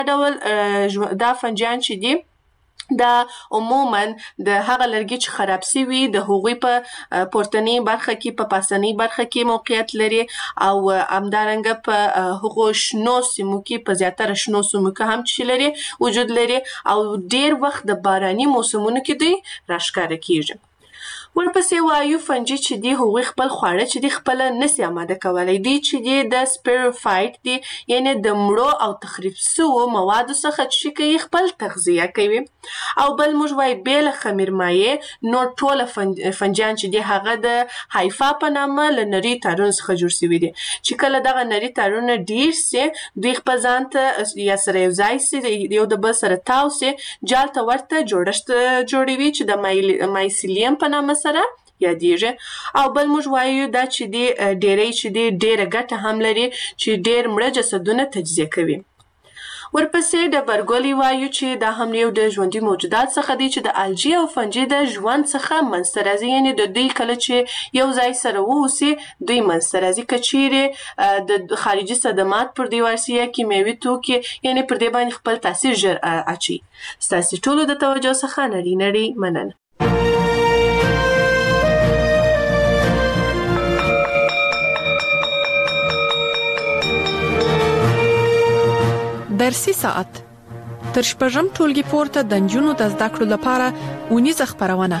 ډول دا فنجان چې دي دا عموما د هغه لرګي چې خراب سوي د هغوی په پورتنی برخه کې په پاسنی برخه کې موقعیت لري او همدارنګه په هغو شنو سیمو کې په زیاتره شنو سیمو کې هم چې لري وجود لري او ډیر وخت د باراني موسمونو کې دوی راښکاره کیږي. ورپسې وایو فنجي چې دي هغوی خپل خواړه چې دي خپله نسي اماده کولی. دوی چې دي د سپیروفایټ دي یعنې د مړو او تخریب سوو موادو څخه چې کوي خپل تغذیه کوي. او بل موږ وایو بې له خمیر مایع نور ټوله فنجان چې دي هغه د هایفا په نامه له نري تارونو څخه جوړ سوي دي چې کله دغه نري تارونه ډیر سي دوی خپل ځان ته یا سره یو ځای سي یو د بل سره تاو سي جال ته ورته جوړښت جوړوي چې د مایسیلیم په نامه سره یادیږي. او بل موږ وایو دا چې دی ډیری چې دی ډیره ګټه هم لري چې ډیر مړه جسدونه تجزیه کوي. ورپسې د برګولی وایو چې دا هم یو د ژوندي موجودات څخه دی چې د الجی او فنجي د ژوند څخه منځته راځي یعنې د دوی کله چې یو ځای سره واوسي دوی منځته راځي که چیرې د خارجي صدمات پر دوی ورسي یا کیمیاوي توکي یعنې پر دې باندې خپل تاثیر ژر اچوي. ستاسې ټولو د توجه څخه نړۍ مننه. درسي ساعت تر شپږم ټولګي پورته د نجونو د زده کړو لپاره اونیزه خپرونه.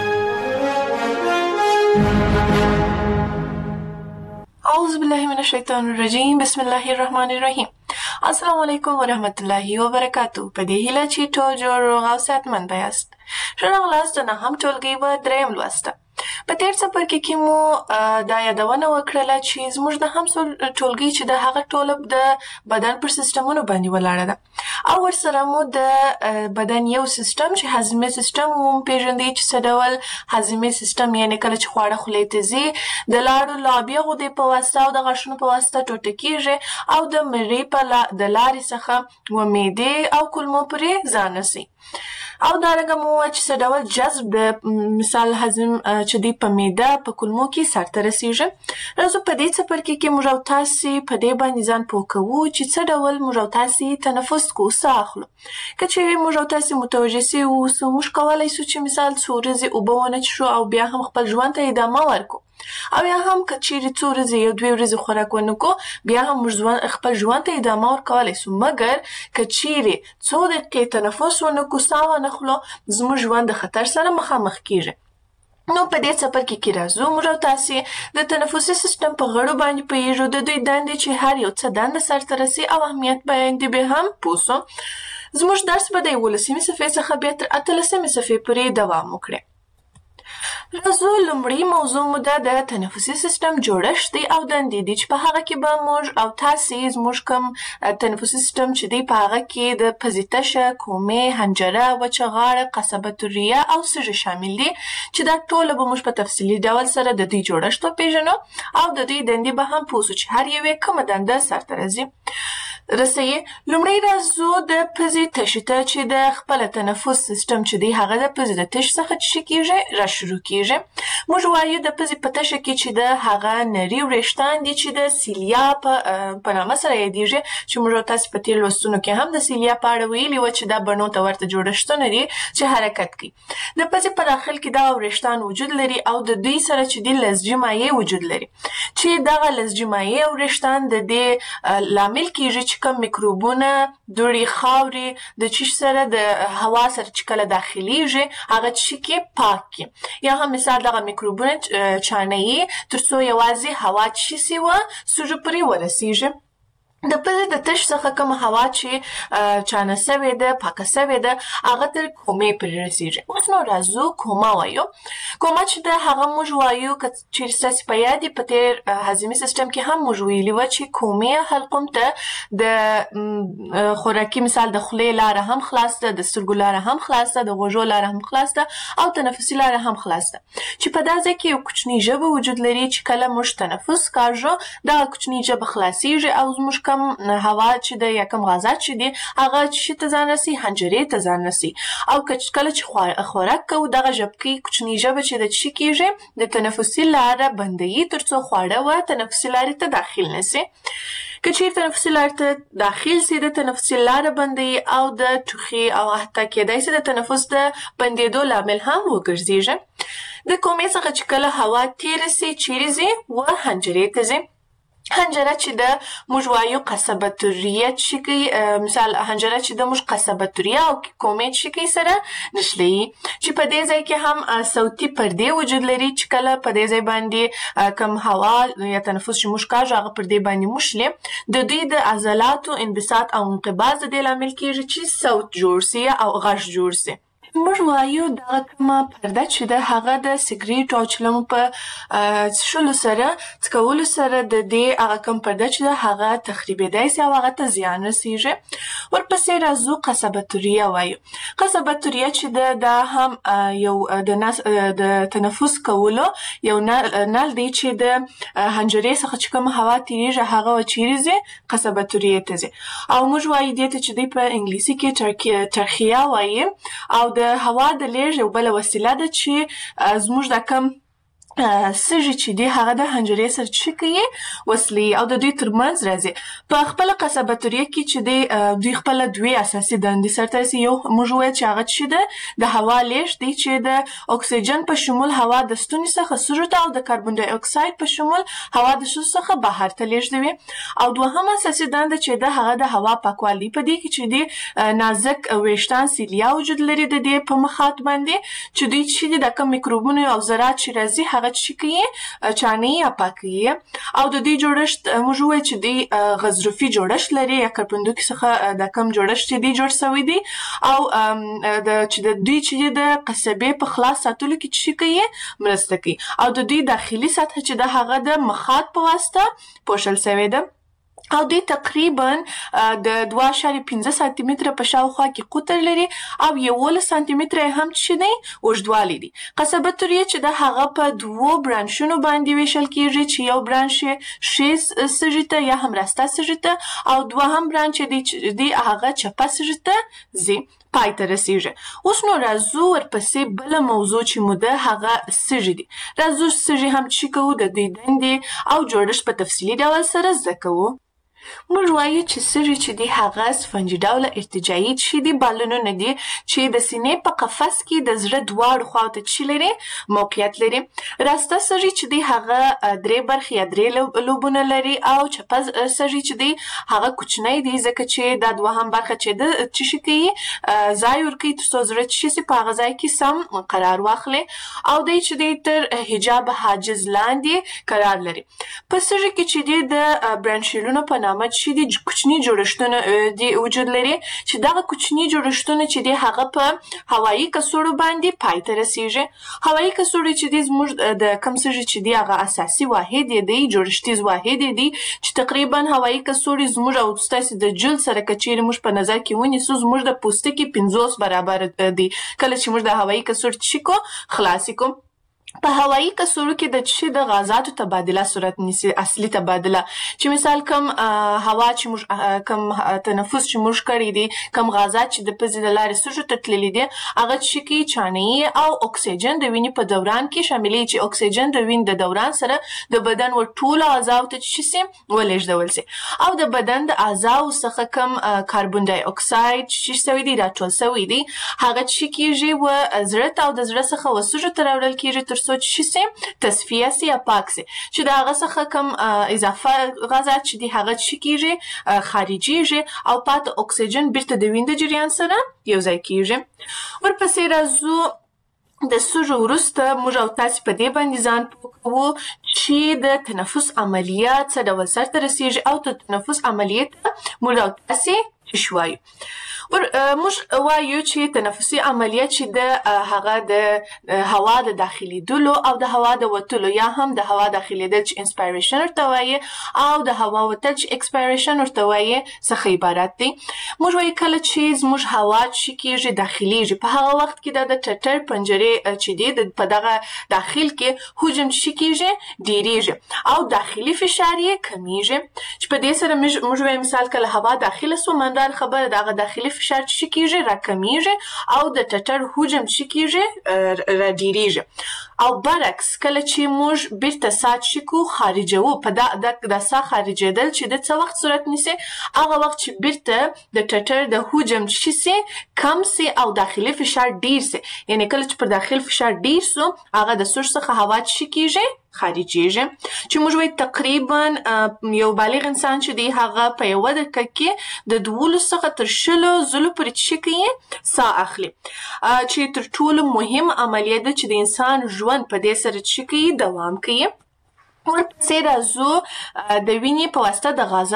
اعوذ بالله من الشیطان الرجیم بسم الله الرحمن الرحیم. السلام علیکم ورحمت الله وبرکاتو. په دې هیله چې ټول جوړ روغ او صحتمند یاست. ښه راغلاست د نهم ټولګي په دریم لوسته. په تیر څپرکي کې مو دا یادونه وکړله چې زموږ د هم ټولګي چې د هغه ټوله د بدن پر سیستمونو باندې ولاړه ده او ورسره مو د بدن یو سیستم چې هضمي سیستم مو پیژندی چې څه ډول هضمي سیستم یعنی کله چې خواړه خولې ته ځي د لاړو لابیه غدې په واسطه او د غاښونو په واسطه ټوټه کیږي او د مرۍ په د لارې څخه و معدې او کولمو پورې ځان رسي. او دارنګه مو چې څه ډول جذب د مثال هضم چې دی په معده په کولمو کې سرته رسیږي. راځو په دې څپرکي کې موږ او تاسې په دې باندې ځان پوه کوو چې څه ډول موږ او تاسې تنفس کوو ساه اخلو. که چیرې موږ او تاسې متوجه سوي اوسو موږ کولی سو چې مثال څو ورځې اوبه ونه څښو او بیا هم خپل ژوند ته ادامه ورکړو او یا هم که چیرې څو ورځې یو دوې ورځې خوراک ونه کړو بیا هم موږ خپل ژوند ته ادامه ورکولی سو. مګر که چیرې څو دقیقې تنفس ونه کړو ساه ونه خلو زموږ ژوند د خطر سره مخامخ کیږي. نو په دې څپرکي کې راځو موږ او تاسې د تنفسي سیستم په غړو باندې پوهیږو د دوی دندې چې هر یو څه دنده سرته رسي او اهمیت باندې به هم پوه سو. زموږ درس به د 11مې صفحې څخه بیا تر 18مې صفحې پورې دوام وکړي. راځو لومړی موضوع مو د تنفسي سیستم جوړښت دی او دندې دي چې په هغه کې به موږ او تاسې زموږ کوم تنفسي سیستم چې دی په هغه کې د پزې تشه، کومې، حنجره، وچه غاړه، قصبة الریه او سږي شامل دي چې دا ټوله به موږ په تفصیلي ډول سره د دوی جوړښت وپېژنو او د دوی دندې به هم پوه سو چې هر یوې کومه دنده سرته رسوي. لومړی راځو د پزې تشې ته چې د خپله تنفس سیستم چې دی هغه د پزې د تش څخه چې کیږي را شروع کیږي. موږ وایو د پزې په تشه کې چې د هغه نري وریښتان دي چې د سیلیا په نامه سره یادیږي چې موږ تاسې په تیر لوستونو کې هم د سیلیا په اړه ویلي وه چې دا بڼو ته ورته جوړښتونه دي چې حرکت کوي. د پزې په داخل کې دغه وریښتان وجود لري او د دوی سره چې دی لزجي مایع وجود لري چې دغه لزجي مایع او وریښتان د دې لامل کیږي چې کوم میکروبونه دوړې خاورې د چیش سره د هوا سره چې کله داخلیږي هغه چې کې پاک کی یا هم مثال دغه میکروبونه چانهیي تر څو یوازې هوا چې سي و سږو پورې ورسیږي. د پزې د تش څخه کومه هوا چې چانه سوې ده پاکه سوې ده هغه تر کومې پورې رسیږي. اوس نو راځو کومه وایو. کومه چې ده هغه موږ وایو که چیرې ستاسې په یاد په تیر هضمي سیستم کې هم موږ ویلي وه چې کومې حلقوم ته د خوراکي مثال د خولې لاره هم خلاص ده، د سترګو لاره هم خلاص ده، د غوږو لاره هم خلاص ده او تنفسي لاره هم خلاص ده چې په دا ځای کې یو کوچنۍ ژبه وجود لري چې کله موږ تنفس کاږو دغه کوچنۍ ژبه خلاصیږي او زموږ کم هوا چې د یا کم غازات چې دي هغه چې ته ځان رسي حنجرې ته ځان رسي او کله چې خوراک کوو دغه ژبکې کوچنۍ ژبه چې د څه کیږي د تنفسي لاره بندوي ترڅو خواړه و تنفسي لارې ته داخل نشي که چیرته تنفسي لارې ته داخل سي د تنفسي لاره بندوي او د ټوخي او حتی کېدای سي د تنفس د بندېدو لامل هم وګرځېږي د کومې څخه چې کله هوا تېره سي چیرې ځي و حنجرې ته ځي حنجره چې د موږ وایو قصبه توریه چې کوي مثال حنجره چې د موږ قصبه توریه او کومې چې کوي سره نښلي چې په دې ځای کې هم صوتي پردې وجود لري چې کله په دې ځای باندې کم هوا یا تنفس چې موږ کاږو هغه پردې باندې مشلي د دوی د عضلاتو انبساط او انقباض د دې لامل کېږي چې صوت جوړ سي او غږ جوړ سي موږ وایو دغه کومه پرده چې ده هغه د سګریټو او چلمو په څښلو سره څکولو سره د دې هغه کوم پرده چې ده هغه تخریبېدای سي او هغه ته زیان رسیږي ورپسې راځو قصبه توریه وایو قصبه توریه چې ده دا هم یو د تنفس کولو یو نل دی چې د حنجرې څخه چې کومه هوا تېرېږي هغه چیرې ځي قصبه توریې ته ځي او موږ وایو دې ته چې دوی په انګلیسي کې ترخیه وایي او د هوا د لیږد یو بله وسیله ده چې زموږ دا کم سږي چې دي هغه د حنجرې سره چې کوي وصلي او د دوی ترمنځ راځي په خپله قصبه توریه کې چې دوی خپله دوی اساسي دندې سرته رسي یو موږ وویل چې هغه چې ده د هوا لیږد دی چې د اکسیجن په شمول هوا د ستوني څخه سږو ته او د کاربن ډای اکساید په شمول هوا د سږو څخه بهر ته لیږدوي او دوهم اساسي دنده چې ده هغه د هوا پاکوالی په دې کې چې دي نازک ویښتان سیلیا وجود لري د دې په مخاط باندې چې دوی چې دي د کوم میکروبونو او ذرات چې راځي هغه چې کوي چانې یا پاکوي او د دې جوړښت موږ وویل چې دوی غضروفي جوړښت لري یا کرپندوکي څخه د کوم جوړښت چې دی جوړ سوی دی او چې د دوی چې د قصبې په خلاص ساتلو کې چې کوي مرسته کوي او د دوی داخلي سطحه چې د هغه د مخاط په واسطه پوښل سوی ده او دوی تقریبا د 2.5 سانتي متره په شاوخوا کې قطر لري او 11 سانتي متره هم چې دی اوږدوالی دی قصبه توریه چې د هغه په 2 برانشونو باندې ویشل کېږي چې یو برانش ښي سږي ته یا هم راسته سږي ته او دوهم برانش دی هغه چپه سږي ته ځي پای ته رسیږي اوس نو راځو ورپسې بله موضوع چې مو ده هغه سږي دي راځو سږي هم چې کوو د دوی دندې او جوړښت په تفصیلي ډول سره زده کوو موږ وایو چې سږي چې دي هغه سفنجي ډوله ارتجاعي چې دي بالونونه دي چې د سینې په قفس کې د زړه دواړو خواو ته چې لري موقعیت لري راسته سږي چې دي هغه 3 برخې یا 3 لوبونه لري او چپه سږي چې دي هغه کوچنی دي ځکه چې دا دوهم برخه چې ده چې کوي ځای ورکوي ترڅو زړه چې سي په هغه ځای کې سم قرار واخلي او دی چې دی تر حجاب حاجز لاندې قرار لري په سږي کې چې دی د برانشیلونو په چې دي کوچني جوړښتونه دي وجود لري چې دغه کوچني جوړښتونه چې دي هغه په هوایي کڅوړو باندې پای ته رسیږي هوایي کڅوړې چې دي زموږ د کوم سږي چې دي هغه اساسي واحد دی جوړښتیز واحد دی چې تقریبا هوایي کڅوړې زموږ او ستاسو د جلد سره کچېرې موږ په نظر کې ونیسو زموږ د پوستکي 50 برابر دي کله چې موږ د هوایي کڅوړې چې کو خلاص کو په هوایي کڅوړو کې د چې د غازاتو تبادله صورت نیسي اصلي تبادله چې مثال کم هوا چې موږ کم تنفس چې موږ کړی دي کم غازات چې د پزې د لارې سږو ته تللي دي هغه چې کې چانې او اکسیجن د وینې په دوران کې شاملې چې اکسیجن د وینې د دوران سره د بدن ور ټولو اعضاو ته چې سي ولېږدول سي او د بدن د اعضاو څخه کم کاربن ډای اکساید چې سوي دي راټول سوي دي هغه چې کېږي و زړه ته او د زړه څخه و سږو ته راوړل کېږي ترڅو چې سي تصفیه سي یا پاک سي چې د هغه څخه کم اضافه غازات چې دي هغه چې کېږي خارجيږي او پاتې اکسیجن بیرته د وینې د جریان سره یو ځای کېږي ورپسې راځو د سږو وروسته موږ او تاسې په دې باندې ځان پوه کوو چې د تنفس عملیات څه ډول سرته رسیږي او د تنفس عملیات موږ او تاسې څه وایو موږ وایو چې تنفسي عملیه چې د هغه د هوا د داخليدلو او د هوا د وتلو یا هم د هوا داخليدل چې انسپایریشن ورته وایي او د هوا وتل چې ایکسپایریشن ورته وایي څخه عبارت دی. موږ وایو کله چې زموږ هوا چې کېږي داخليږي په هغه وخت کې د ټټر پنجرې چې دی په دغه داخل کې حجم چې کېږي ډیریږي او داخلي فشار یې کمیږي چې په دې سره موږ وایو مثال کله هوا داخله سو مندار خبره دغه داخلي فشار چې کېږي راکمیږي او د ټټر حجم چې کېږي را ډیریږي او برعکس کله چې موږ بیرته سات شکو خارجوو په د سا خارجېدل چې د څه وخت صورت نیسي هغه وخت چې بیرته د ټټر د حجم چې سي کم سي او داخلي فشار ډیر سي یعنی کله چې پر داخل فشار ډیر سو هغه د سور څخه هوا چې کېږي خارجيږي چې موږ وایو تقریبا یو بالغ انسان چې دی هغه په یو دقیقه کې د 12 څخه تر 20 ځلو پورې چې کوي ساه اخلي چې تر ټولو مهم عملیه ده چې د انسان ژوند په دې سره چې کوي دوام کوي. ورپسې راځو د وینې په واسطه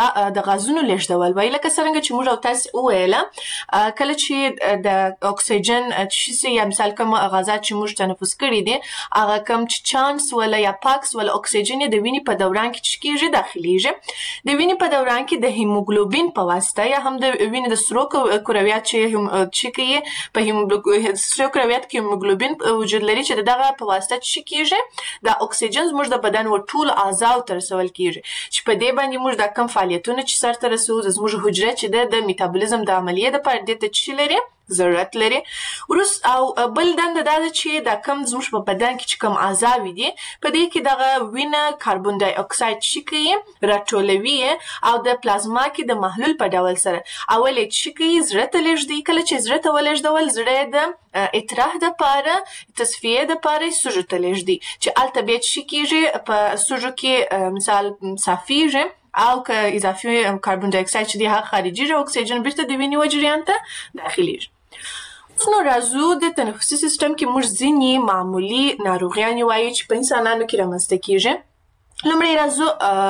د غازونو لیږدول وایي لکه څرنګه چې موږ او تاسې وویله کله چې د اکسیجن چې یا مثال کوم غازات چې موږ تنفس کړي دي هغه کوم چې چانس ولا یا پاکس ولا اکسیجن د وینې په دوران کې چې کېږي داخليږي د وینې په دوران کې د هیموګلوبین په واسطه یا هم د وینې د سرو کرویات چې کوي په سرو کرویات کې هیموګلوبین وجود لري چې دغه په واسطه چې کېږي د اکسیجن زموږ د بدن ټول اعضاء ته رسول کیږي چې په دې باندې موږ د کم فعالیتونه چې سرته رسوو زموږ حجره چې د میټابولیزم د عملیې د پاره د چې لري ضرورت لري او بل دنده دا چې د کم زموږ په بدن کې چې کم اعضاء دي په دې کې دغه وینه کاربن ډای اکساید چې کوي راټولوي او د پلازما کې د محلول په ډول سره اول چې کوي زړه ته لږدي کله چې زړه ته ولږدول زړه د اطراح د پاره تصفیه د پاره سوجو ته لږدي چې البته چې کېږي په سوجو کې مثال صافیږي او که اضافي کاربن ډای اکساید چې دی هغه خارجي اکسیجن بیرته د وینې وجریان ته داخليږي. نو راځو د تنفسي سیستم کې موږ ځینې معمولی ناروغیان وایو چې په انسانانو کې رامنځته کېږي. لومړی راځو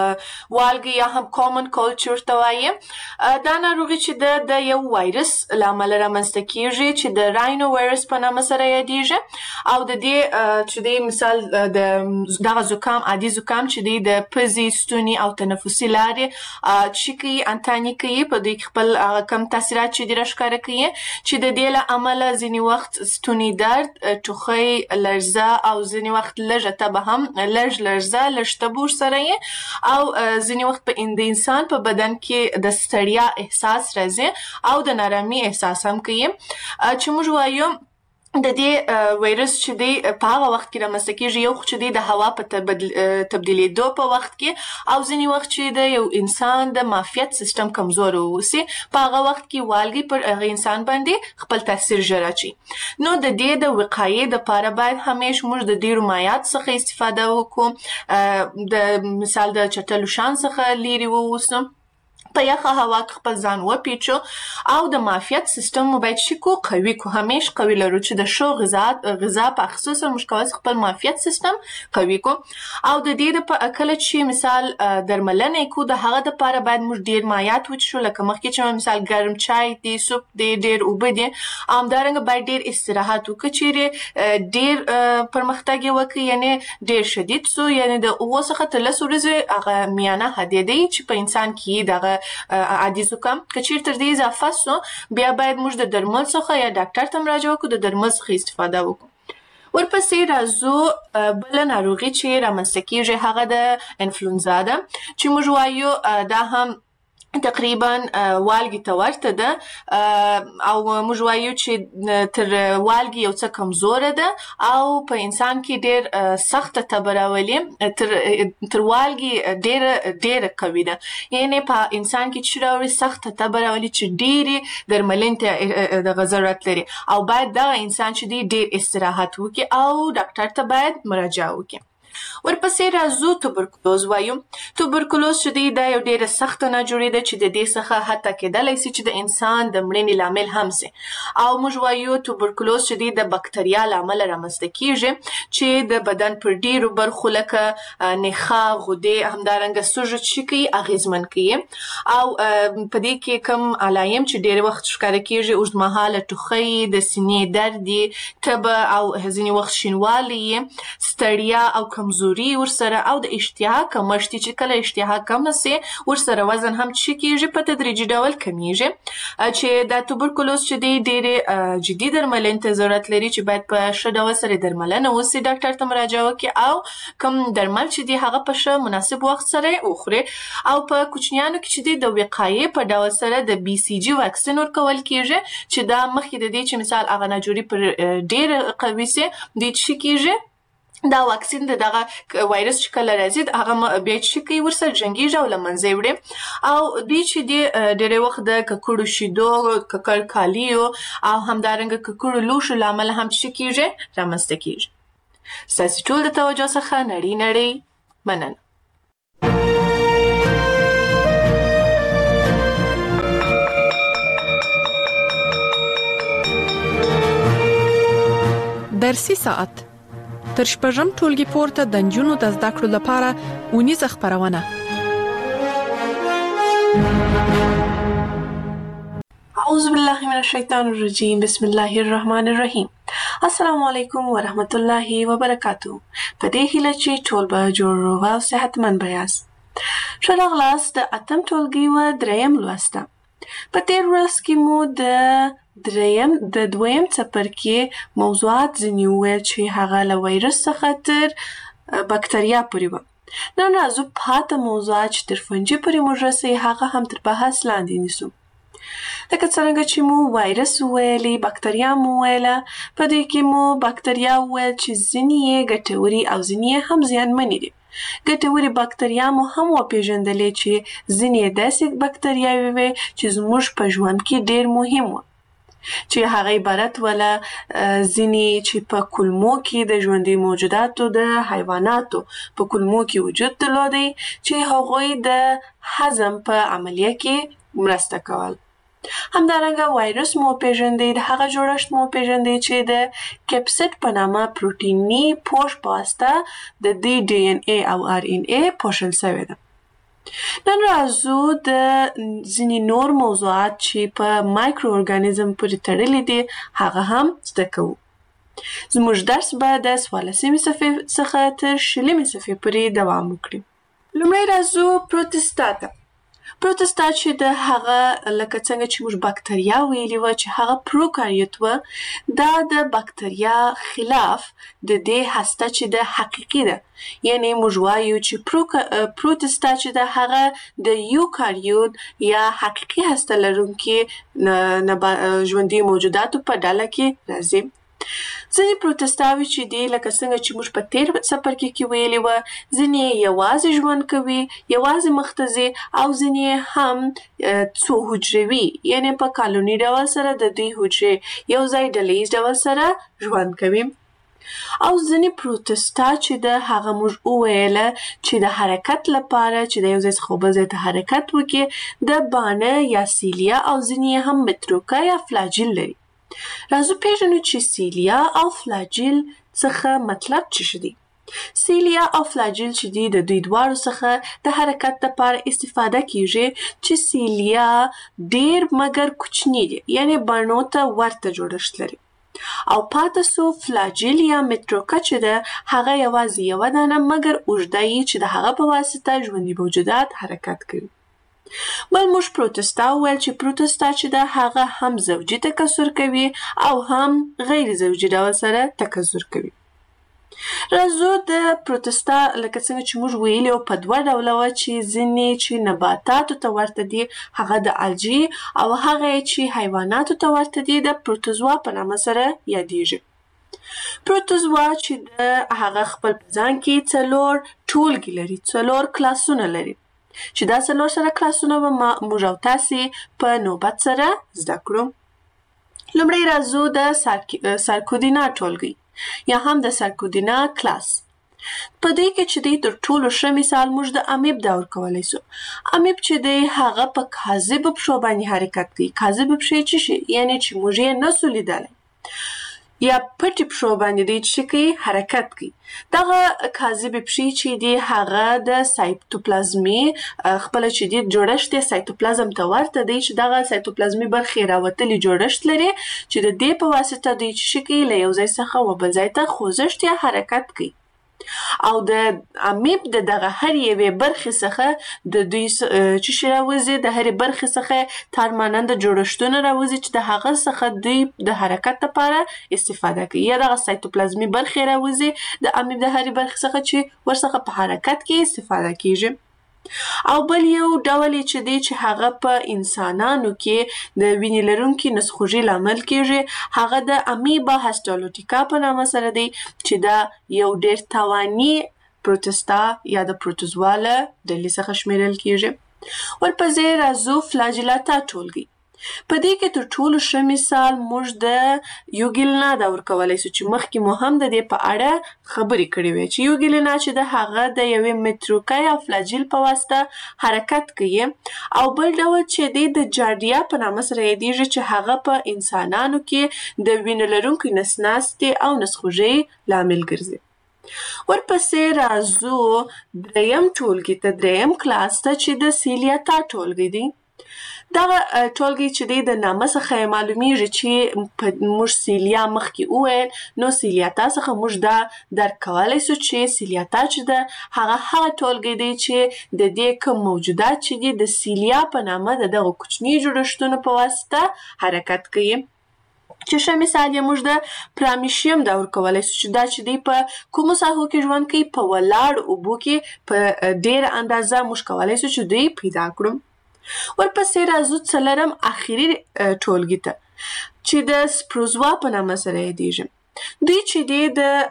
والګي یا هم کامن کولډ چې ورته وایي دا ناروغي چې د یو وایرس له امله رامنځته کېږي چې د راینو وایرس په نامه سره یادېږي او د دې چې د مثال د دغه زکام عادي زکام چې د پزې ستوني او تنفسي لارې چې کوي انتاني کوي په دې خپل کم تاثیرات چې د راښکاره کوي چې د دې له امله ځینې وخت ستوني درد ټوخی لړزه او ځینې وخت لږه تبه هم لړزه لږ تبه سره او ځینې وخت په انسان په بدن کې د ستړیا احساس راځي او د نارامي احساس هم کوي چې موږ وایو د دې وایرس چې دی په هغه وخت کې رامنځته کېږي یو چې دی د هوا په تبدیلېدو په وخت کې او ځینې وخت چې د یو انسان د معافیت سیستم کمزور اوسي په هغه وخت کې والګي پر هغه انسان باندې خپل تاثیر ژر اچي. نو د دې د وقایې دپاره باید همیش موږ د ډېرو مایعات څخه استفاده وکړو د مثال د چټلو شان څخه لرې واوسو په یخه هوا کې خپل ځان وپیچو او د معافیت سیستم مو باید شي قوي کو همیش قوي لرو چې د شو غذا په خصوصا موږ کولی خپل معافیت سیستم قوي کو او د دې په کله چې مثال درملنه کو د هغه لپاره باید موږ ډیر مایعات وڅښو لکه مخکې چې مثال ګرم چای دی سوپ دی ډیر اوبه دي همدارنګه باید ډیر استراحت وکړو چې ډیر پرمختګ وکړي یعنی ډیر شدید سو یعنی د اوه څخه تر 10 ورځې هغه میانه حد دی چې په انسان کې دغه عادي زکام که چیرته تر دې اضافه سو بیا باید موږ د درمل څخه یا ډاکټر ته مراجعه وکړو د درمل څخه استفاده وکړو. ورپسې راځو بل ناروغي چې رامنځته کېږي هغه د انفلونزا ده چې موږ وایو دا هم تقریبا والګي ته ورته ده او موږ وایو چې تر والګي یو څه کمزوره ده او په انسان کې ډیر سخت تبه راولي تر والګي ډیر قوي ده یعنی په انسان کې چې راوړي سخت تبه راولي چې ډیرې درملنې ته د ضرورت لري او باید دا انسان چې ډیر استراحت وکړي او ډاکټر ته باید مراجعه وکړي. ورپسې راځو توبرکلوز وایو. توبرکلوز چې دی دا یو ډیره سخته ناجوړي ده چې د دې څخه حتی کېدلی سي چې د انسان د مړینې لامل هم سي. او موږ وایو توبرکلوز چې دی د بکتریا له امله رامنځته کیږي چې د بدن پر ډیرو برخو لکه نخاع، غدې، همدارنګه سوژه چې کوي اغیزمن کوي. او په دې کې کوم علایم چې ډیر وخت ښکاره کیږي اوږدمهاله ټوخی، د سینې درد، تبه او ځینې وخت شینوالی، ستړیا او کمزوري ورسره، او د اشتها کمښت چې کله اشتها کمه سي ورسره وزن هم چې کیږي په تدریجي ډول کمیږي. چې دا توبرکلوز چې دی ډېرې جدي درملنې ته ضرورت لري چې باید په ښه ډول سره درملنه وسي، ډاکټر ته مراجعه وکړي او کوم درمل چې دی هغه په ښه مناسب وخت سره وخوري. او په کوچنیانو کې چې دی د وقایې په ډول سره د BCG واکسین ورکول کیږي چې دا مخکې د دې چې مثال هغه ناجوړي پر ډېر قوي سي دی چې کیږي دا واکسین د دغه وایرس چې کله راځي هغه بیا چې کوي ورسره جنګیږي او له منځه یې وړي. او دوی چې دی ډېری وخت د ککړو شیدو، ککړ کالیو او همدارنګه ککړو لوښو له امله هم چې کیږي رامنځته کیږي. ستاسې ټول د توجه څخه نړۍ مننه. درسي ساعت تر شپږم ټولګي پورته د نجونو د زده کړو لپاره اونیزه خپرونه. اعوذ بالله من الشیطان الرجیم. بسم الله الرحمن الرحیم. السلام علیکم ورحمت الله وبرکاتو. په دې هیله چې ټول به جوړ روغ او صحتمند یاست. ښه راغلاست د اتم ټولګي و دریم لوسته. په تیر ورځ کې مو د دویم څپرکي موضوعات ځینې وویل چې هغه له وایرس څخه تر بکتریا پورې وه. نن راځو پاته موضوعات چې تر فنجي پورې موږ رسوي هغه هم تر بحث لاندې نیسو. لکه څرنګه چې مو وایرس وویلې، بکتریا مو وویله. په دې کې مو بکتریا وویل چې ځینې یې ګټورې او ځینې یې هم زیانمنې دي. ګټورې بکتریا مو هم وپېژندلې چې ځینې یې داسې بکتریاوې وې چې زموږ په ژوند کې ډېر مهم وه، چې هغه عبارت وله ځینې چې په کولمو کې د ژوندي موجوداتو د حیواناتو په کولمو کې وجود درلودی چې هغوی د هضم په عملیه کې مرسته کول. همدارنګه وایرس مو پیژندی، د هغه جوړښت مو پیژندی چې د کپسید په نامه پروتیني پوښ په واسطه د دې DNA او RNA پوښل شوی ده. نن راځو د ځینې نور موضوعات چې په مایکرو ارګانیزم پورې تړلي دي هغه هم زده کوو. زموږ درس به د 14مې صفحې څخه تر 20مې صفحې پورې دوام وکړي. لومړی راځو پروتستا ته. پروتستا چې د هغه لکه څنګه چې موږ بکتریا ویلي وه چې هغه پروکاریوت وه، دا د بکتریا خلاف د دې هسته چې د حقیقي ده. یعنی موږ وایو چې پروتستا چې د هغه د یوکاریوت یا حقیقي هسته لرونکي ژوندي موجوداتو په ډله کې راځي. ځینې پروتستاوي چې دي لکه څنګه چې موږ په تیر څپرکي کې ویلي وه، ځینې یوازې ژوند کوي، یوازې مخ ته ځي، او ځینې هم څو حجروي یعنی په کالوني ډول سره د دوی حجرې یو ځای ډلیز ډول سره ژوند کوي. او ځینې پروتستا چې د هغه موږ وویله چې د حرکت لپاره چې د یو ځای څخه بل ځای ته حرکت وکړي د بانه یا سیلیا او ځینې هم متروکه یا فلاجیل لري. راځو پیژنو چې سیلیا او فلاجیل څخه مطلب څه دي. سیلیا او فلاجیل چې دي د دوی دواړو څخه د حرکت لپاره استفاده کیږي چې سیلیا ډیر مګر کوچنی دي یعنی بڼو ته ورته جوړښت لري، او پاتې سو فلاجیل یا متروکه چې ده هغه یوازې یوه دانه مګر اوږده یي چې د هغه په واسطه ژوندي موجودات حرکت کوي. بل موږ پروتستا وویل چې پروتستا چې ده هغه هم زوجي تکثر کوي او هم غیر زوجي ډول سره تکثر کوي. راځو د پروتستا لکه څنګه چې موږ ویلي په دوه ډوله وه چې ځینې چې نباتاتو ته ورته دي هغه د الجی او هغه چې حیواناتو ته ورته دي د پروتوزوا په نامه سره یادیږي. پروتوزوا چې د هغه خپل په ځان کې 4 ټولګي لري، 4 کلاسونه لري چې دا 4 سره کلاسونه به موږ او تاسې په نوبت سره زده کړو. لومړی راځو د سارکودینا ټولګي یا هم د سارکودینا کلاس. په دې کې چې دی تر ټولو ښه مثال موږ د امیب دا ورکولی سو. امیب چې دی هغه په کاذبو پښو باندې حرکت کوي. کاذبې پښې څه شي؟ یعنې چې موږ یې نسو لیدلی یا پټې پښو باندې دی چې کوي حرکت کوي. دغه کاذبې پښې چې دی هغه د سایتوپلازمي خپله چې دی جوړښت یې سایتوپلازم ته ورته دی چې دغه سایتوپلازمي برخې راوتلي جوړښت لري چې د دې په واسطه دوی چې کوي له یو ځای څخه و بل ځای ته خوځښت یا حرکت کوي. او د امیب د دغه هر یوې برخې څخه د دوی چې شي راوځي د هرې برخې څخه تار ماننده جوړښتونه راوځي چې د هغه څخه دوی د حرکت لپاره استفاده کوي یا دغه سایتوپلازمي برخې راوځي د امیب د هرې برخې څخه چې ورڅخه په حرکت کې استفاده کیږي. او بل یو ډول چې دی چې هغه په انسانانو کې د وینې لرونکي نسخوږي لامل کیږي هغه د امیبا هسټالوټیکا په نامه سره دی چې دا یو ډیر تاواني پروتستا یا د پروتوزواله ډلې څخه شمیرل کیږي. ورپسې راځو فلاجیلاتا ټولګي. په دې کې تر ټولو ښه مثال موږ د یوګیلنا دا ورکولی سو چې مخکې مو هم د دې په اړه خبرې کړې وې چې یوګیلنا چې د هغه د یوې متروکه یا فلاجیل په واسطه حرکت کوي. او بل ډول چې دی د جارډیا په نامه سره یادیږي چې هغه په انسانانو کې د وینې لرونکي نسناستې او نسخوږۍ لامل ګرځي. ورپسې راځو دریم ټولګي ته دریم کلاس ته چې د سیلیاتا ټولګي دی. دغه ټولګي چې دی د نامه څخه معلومیږي چې موږ سیلیا مخکې وویل نو سیلیاتا څخه موږ دا درک کولی سو چې سیلیاتا چې ده هغه ټولګي دی چې د دې کوم موجودات چې دي د سیلیا په نامه د دغه کوچني جوړښتونو په واسطه حرکت کوي. چې ښه مثال یې موږ د پرامیشیم دا ورکولی سو چې دا چې دی په کومو ساحو کې ژوند کوي په ولاړ اوبو کې په ډېره اندازه موږ کولی سو چې دوی پیدا کړو. ورپسې راځو څلورم اخري ټولګي ته چې د سپروزوا په نامه سره یادیږي. دوی چې دی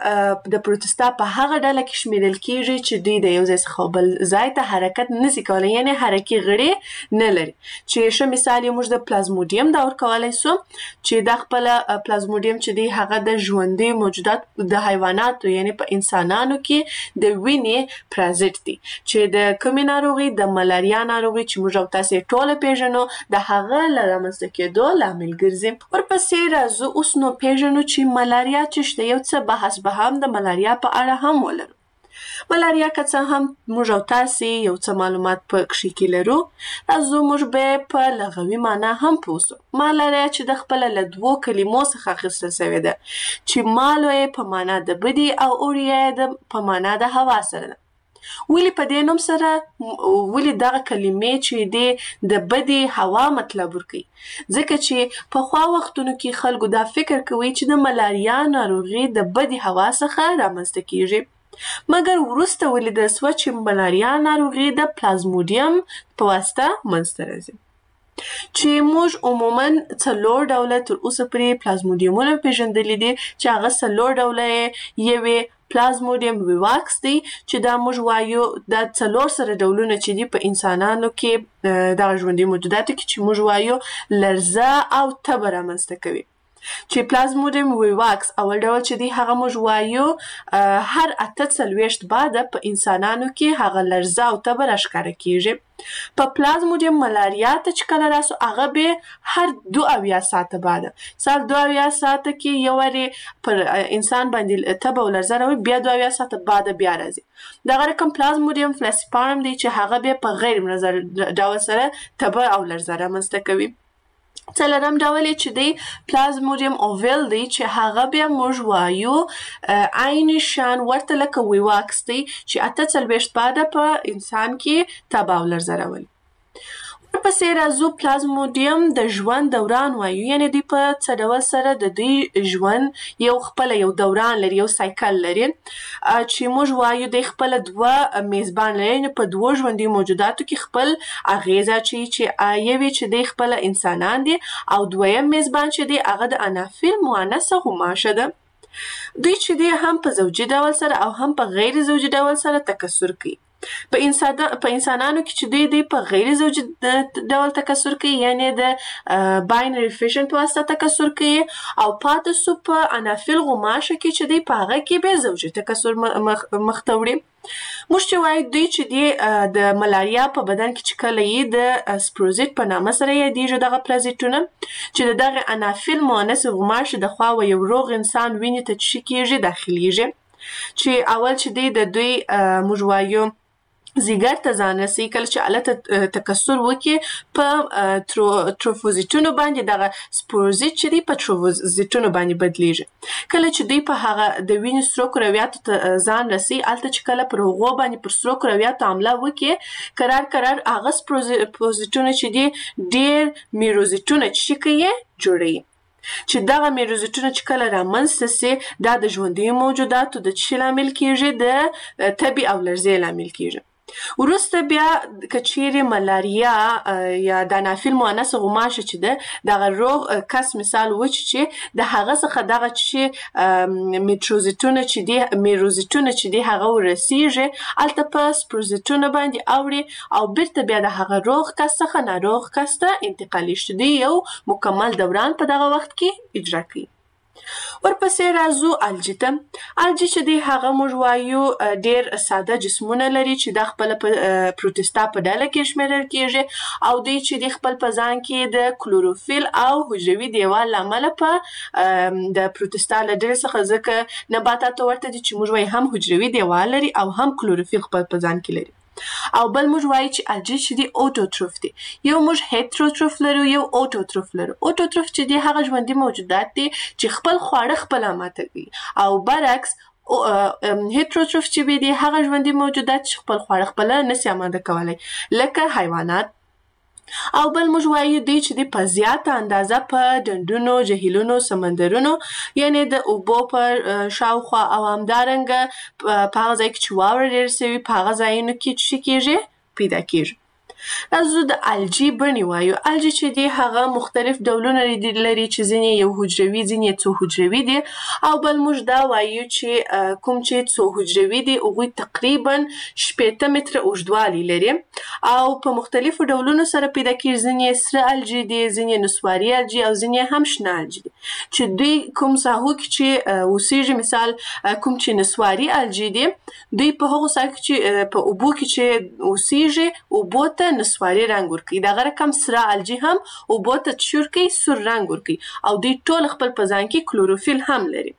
د پروتستا په هغه ډله کې شمیرل کیږي چې دوی د یو ځای څخه بل ځای ته حرکت نشي کولی یعنې حرکي غړي نه لري. چې ښه مثال یې موږ د پلازمودیم دا ورکولی سو چې دا خپله پلازمودیم چې دی هغه د ژوندي موجودات د حیواناتو یعنې په انسانانو کې د وینې پرازیت دی چې د کومې ناروغي د ملاریا ناروغي چې موږ او تاسې ټوله پیژنو د هغه له رامنځته کېدو لامل ګرځي. ورپسې راځو اوس نو پیژنو چې ملاریا چې شته یو څه بحث به هم د ملاریا په اړه هم ولرو. ملاریا که څه هم موږ او تاسې یو څه معلومات په کښې کې لرو راځو موږ به په لغوي معنا هم پوه سو. ملاریا چې د خپله له دوو کلمو څخه اخیستل سوې ده چې مالو یې په معنا د بدي او اوریا یې په معنا د هوا سره ده. ولې په دې نوم سره ولې دغه کلمې چې دی د بدې هوا مطلب ورکوي؟ ځکه چې پخوا وختونو کې خلکو دا فکر کوي چې د ملاریا ناروغي د بدې هوا څخه رامنځته کیږي مګر وروسته ولیدل سوه چې ملاریا ناروغي د پلازمودیم په واسطه منځته راځي. چې موږ عموما 4 ډوله تر اوسه پورې پلازمودیمونه پیژندلي دي چې هغه 4 ډوله یوې پلازمودیم ویواکس دی چې دا موږ وایو دا 4 سره ډولونه چې دي په انسانانو کې دغه ژوندي موجوداتو کې چې موږ وایو لرزه او تبه رامنځته کوي. چې پلازمودیم ویواکس اول ډول چې دی هغه موږ وایو هر 48 بعده په انسانانو کې هغه لرزه او تبه راښکاره کیږي. په پلازمودیم ملاریا ته چې کله راسو هغه به هر 72 ساعته بعده سال 72 ساعته کې یو وارې پر انسان باندې تبه او لرزه راوي بیا 72 ساعته بعده بیا راځي. دغه رقم پلازمودیم فلاسیپارم دی چې هغه به په غیر منظم ډول سره تبه او لرزه رامنځته کوي. څلورم ډول چې دی پلازمودیم اوویل دی چې هغه بیا موږ وایو عین شان ورته لکه ویواکس دی چې 48 بعده په انسان کې تبه او لرزه راولي. ورپسې راځو پلازمودیم د ژوند دوران وایو یعنې دوی په څه ډول سره د دوی ژوند یو خپله یو دوران لري یو سایکل لري چې موږ وایو دوی خپله 2 میزبان لري یعنې په 2 ژوندي موجوداتو کې خپل اغیزه چې یوې چې دوی خپله انسانان دي او دویم میزبان چې دی هغه د انافیل مؤنثه غوماشه ده. دوی چې دی هم په زوجي ډول سره او هم په غیر زوجي ډول سره تکثر کوي. په انسانانو کې چې دوی په غیر زوجي ډول تکثر کوي، یعنی د باینري فیشن په واسطه تکثر کوي، او پاتې سو په انافیل غوماشه کې چې دوی په هغه کې به زوجي تکثر مخته وړي. موږ چې وایو دوی چې دی د ملاریا په بدن کې چې کله یې د سپروزیت په نامه سره یادېږي دغه پرازیتونه چې د دغه انافیل مؤنث غوماشې د خوا یو روغ انسان وینې ته چې کېږي داخليږي، چې اول چې د دوی موږ وایو زیګر ته ځان رسي، کله چې الته تکثر وکړي په تروفوزیتونو باندې دغه سپوروزیت چې دی په تروفوزیتونو باندې بدلیږي. کله چې دوی په هغه د وینې سرو کرویاتو ته ځان رسي، الته چې کله پر هغو باندې پر سرو کرویاتو حمله وکړي، قرار هغه سپوروزیتونه چې دی ډېر میروزیتونه چې کوي جوړوي، چې دغه میروزیتونه چې کله رامنځته سي دا د ژوندیو موجوداتو د څه لامل کیږي؟ د تبې او لړزې لامل کیږي. وروسته بیا کچېرې ملاریا یا د انافیل مؤنث غوماشه چې ده دغه روغ کس مثال وچ چې د هغه څخه دغه چې میروزیتونه چې دی هغه ورسیږي، الته په سپروزیتونه باندې اوړي او بیرته بیا د هغه روغ کس څخه ناروغ کس ته انتقالي شي، دوی یو مکمل دوران په دغه وخت کې اجرا کوي. ورپسې راځو الجی ته. الجی چې دی هغه موږ وایو ډېر ساده جسمونه لري چې د خپل پروتستا په ډله کې شمیرل کېږي، او دوی چې د خپل په ځان کې د کلوروفیل او حجروي دیوال لامل په د پروتستا له ډلې څخه ځکه نباتاتو ورته دي چې موږ وایو هم حجروي دیوال لري او هم کلوروفیل خپل په ځان کې لري. او بل موږ وایو چې الجی چې دی اوټوټروف دی. یو موږ هیټروټروف لرو، یو اوټوټروف لرو. اوټوټروف چې دی هغه ژوندي موجودات دي چې خپل خواړه خپله ماته کوي، او برعکس هیټروټروف چې دی هغه ژوندي موجودات چې خپل خواړه خپله نسي اماده کولی، لکه حیوانات. او بل موږ وایو دوی چې دی په زیاته اندازه په ډنډونو، جهیلونو، سمندرونو، یعنی د اوبو په شاوخوا او همدارنګه په هغه ځای کې چې واوره ډېره سوي په هغه ځایونو کې چې کېږي پیدا کېږي. راځو د الجی بڼې وایو. الجی چې دی هغه مختلف ډولونه لري چې ځینې یو حجروي، ځینې څو حجروي دي، او بل موږ دا وایو چې کوم چې څو حجروي دي هغوی تقریبا 8 متره اوږدوالی لري او په مختلفو ډولونو سره پیدا کېږي. ځینې سره الجی دي، ځینې نسواري الجی او ځینې هم شنه الجی دي، چې دوی کوم ساحو کې چې اوسېږي، مثال کوم چې نسواري الجی دي دوی په هغو ساحو کې چې په اوبو کې چې اوسېږي اوبو ته نسواري رنګ ورکوي، دغه رقم سره الجی هم اوبو ته چې ورکوي سور رنګ ورکوي، او دوی ټول خپل په ځان کې کلوروفیل هم لري.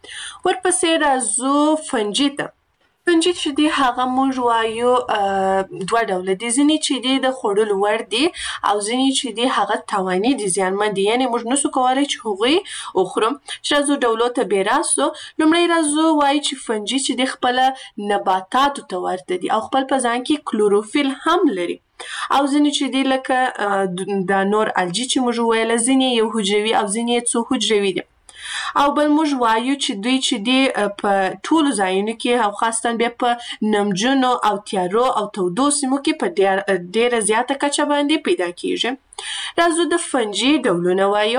ورپسې راځو فنجي ته. فنجي چې دی هغه موږ وایو دوه ډوله دي، ځینې چې دی د خوړلو وړ دي او ځینې چې دی هغه تاواني دي، زیانمن دي، یعنې موږ نسو کولی چې هغوی وخورو. چې راځو ډولو ته بې راستو. لومړی راځو وایو چې فنجي چې دی خپله نباتاتو ته ورته دي او خپل په ځان کې کلوروفیل هم لري، او ځینې چې دی لکه دا نور الجی چې موږ ویله ځینې یو حجروي او ځینې څو حجروي دي. او بل موږ وایو چې دوی چې دی په ټولو ځایونو کې او خاصتاً بیا په نمجنو او تیارو او تودو سیمو کې په ډېره زیاته کچه باندې پیدا کېږي. راځو د فنجي ډولونه وایو.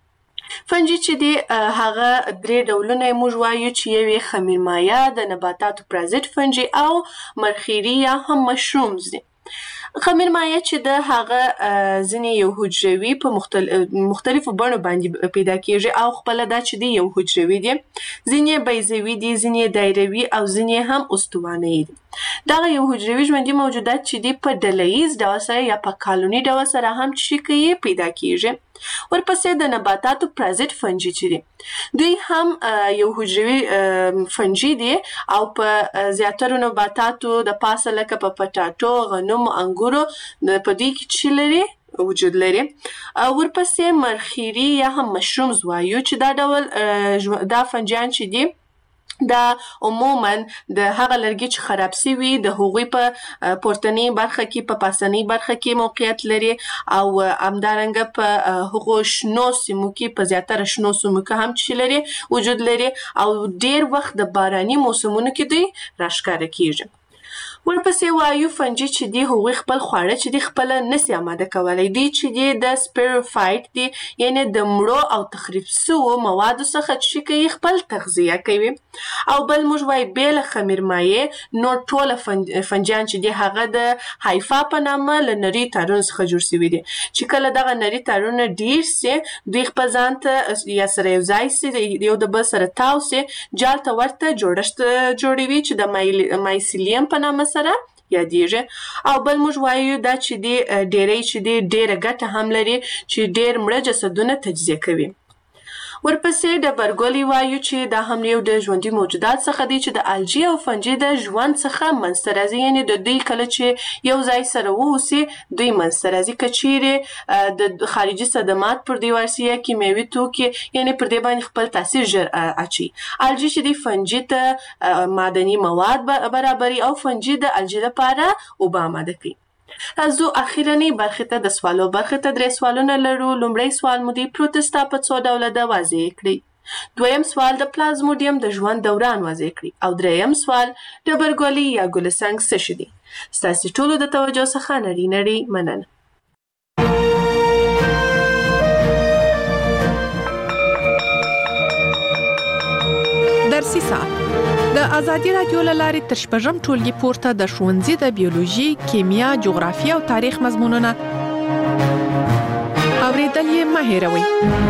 فنجي چې دی هغه 3 ډولونه موږ وایو چې یو یې خمیرمایه، د نباتاتو پرازیت فنجي او مرخیري یا هم مشرومز دي. خمیرمایه چې د هغه ځینې یو حجروي په مختلفو بڼو باندې پیدا کېږي او خپله دا چې دی یو حجروي دي، ځینې بیضوي دي، ځینې دایروي او ځینې هم استوانه‌یي دي. دغه یو حجروي ژوندي موجودات چې دی په ډلهییز ډول سره یا په کالوني ډول سره هم چې کوي پیدا کېږي. ورپسې د نباتاتو پرازیت فنجي چې دي دوی هم یو حجروي فنجي دي او په زیاترو نباتاتو د پاسه لکه په پټاټو، غنمو، انګورو په دوی کې چې لري وجود لري. ورپسې مرخیري یا هم مشرومز وایو چې دا ډول دا فنجیان چې دي دا عموماً د هغه لرګي چې خراب سوي د هغوی په پورتنۍ برخه کې په پاسنۍ برخه کې موقعیت لري او همدارنګه په هغو شنو سیمو کې په زیاتره شنو سیمو کې هم چې لري وجود لري او ډېر وخت د باراني موسمونو کې دوی راښکاره کېږي. ورپسې وایو فنجي چې دی هغوی خپل خواړه چې دی خپل نسی آماده کولی دی چې دی د سپیروفایټ دی یعنی د مړو او تخریب سوو موادو څخه چې کوي خپل تغذیه کوي. او بل موږ وایو بې له خمیر مایع نور ټوله فنجیان چې دی هغه د هایفا په نامه له نري تارونو څخه جوړ سوي دي چې کله دغه نري تارونه ډیر سي دوی خپل ځان ته یا سره یو ځای سي یو د بل سره تاو سي جال ته ورته جوړښت جوړوي چې د مایسیلیم په نامه سره یادیږي. او بل موږ وایو دا چې دی ډیری چې دی ډیره ګټه هم لري چې ډیر مړه جسدونه تجزیه کوي. ورپسې ډبرګولي وایو چې دا هم یو د ژوندي موجودات څخه دی چې د الجی او فنجي د ژوند څخه منځته راځي یعنی د دوی کله چې یو ځای سره واوسي دوی منځته راځي که چیرې د خارجي صدمات پر دوی ورسي یا کیمیاوي توکي یعنی پر دې باندې خپل تاثیر ژر اچي. الجی چې دی فنجي ته معدني مواد برابري او فنجي د الجی لپاره اوبه آماده کوي. راځو اخیرنۍ برخې ته د سوالو برخې ته 3 سوالونه لرو. لومړی سوال مو دی پروتستا په څو ډوله ده واضح کړئ. دویم سوال د پلازموډیم د ژوند دوران واضح کړئ. او دریم سوال ډبرګولي یا ګلسنګ څه شي دي. ستاسې ټولو د توجه څخه نړۍ مننه. درسي ساعت د ازادي رادیو له لارې تر شپږم ټولګي پورته د ښوونځي د بیولوژي، کیمیا، جغرافیه او تاریخ مضمونونه اوریدل یې مه هېروئ.